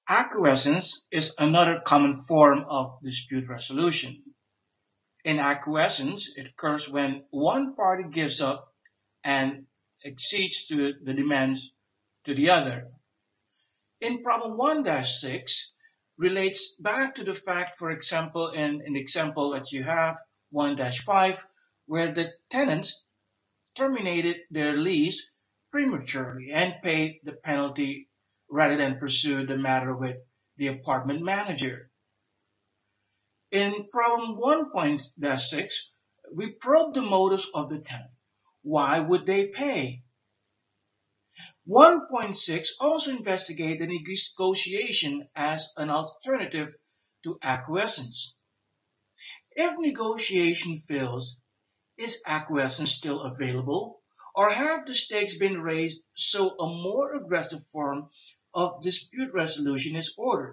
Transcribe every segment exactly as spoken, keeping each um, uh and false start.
Acquiescence is another common form of dispute resolution. In acquiescence, it occurs when one party gives up and accedes to the demands to the other. In problem one dash six relates back to the fact, for example, in an example that you have, one dash five, where the tenants terminated their lease prematurely and paid the penalty rather than pursue the matter with the apartment manager. In problem one point six, we probe the motives of the tenant. Why would they pay? one point six also investigates the negotiation as an alternative to acquiescence. If negotiation fails, is acquiescence still available, or have the stakes been raised so a more aggressive form of dispute resolution is ordered?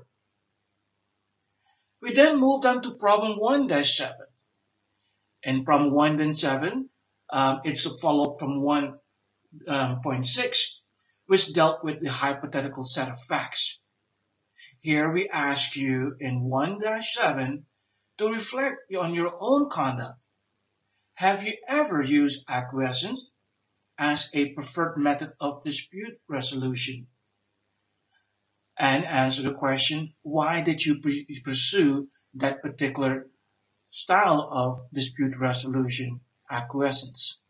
We then moved on to problem one dash seven. In problem one dash seven, um, it's a follow-up from one point six, which dealt with the hypothetical set of facts. Here we ask you in one dash seven to reflect on your own conduct. Have you ever used acquiescence as a preferred method of dispute resolution? And answer the question, why did you pre- pursue that particular style of dispute resolution, acquiescence?